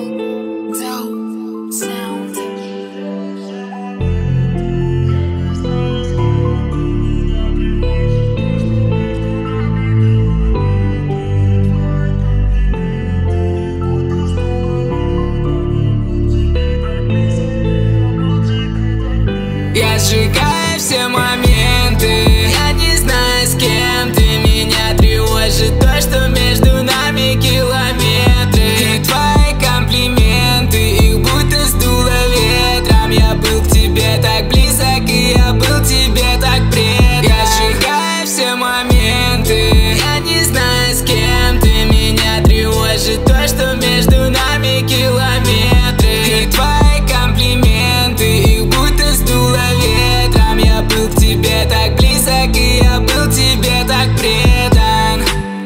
Я сжигаю все моменты, я не знаю, с кем ты. Меня тревожит то, что между нами километры. И твои комплименты, их будто сдуло ветром. Я был к тебе так близок, и я был тебе так предан. Я сжигаю все моменты, я не знаю, с кем ты. Меня тревожит то, что между нами километры. И твои комплименты, их будто сдуло ветром. Я был к тебе так близок, и я был тебе так предан.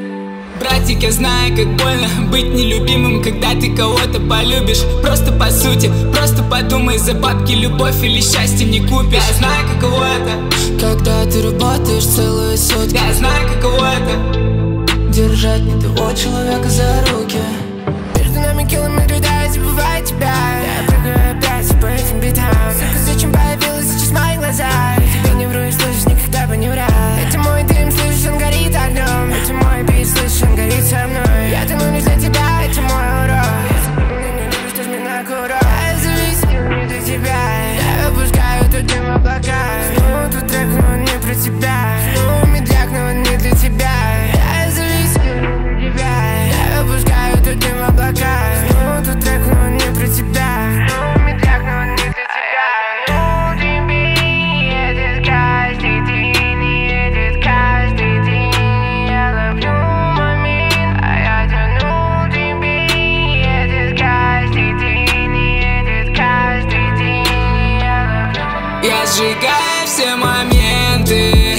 Братик, я знаю, как больно быть нелюбимым, когда ты кого-то полюбишь. Просто по сути, просто подумай, за бабки любовь или счастье не купишь. Я знаю, каково это, когда ты работаешь целые сутки. Я знаю, каково это, держать не того человека за руки. Между нами километры, да, я забываю тебя. Я прыгаю опять по этим битам. Сука, зачем появилась сейчас в моих глазах? Я тебе не вру и слышишь, никогда бы не врал. Это мой дым, слышишь, он горит огнем. Это мой бит, слышишь, он горит со мной. Я тону лишь для тебя, это мой урок. Если ты меня не любишь, то жми на курок. Я зависел не до тебя. Я выпускаю тут дым в облака. Ну, тут трек, но он не про тебя. Ну, медляк, но он не для тебя. Я зависел не до тебя. Я выпускаю тут дым в облака. Ну, тут трек, но он не про тебя. Ну, медляк, но он не для тебя. Ну, тебе едет каждый день, едет каждый день. Я ловлю момент, а я тяну тебе. Едет каждый день, едет каждый день. Я ловлю. я сжигаю все моменты,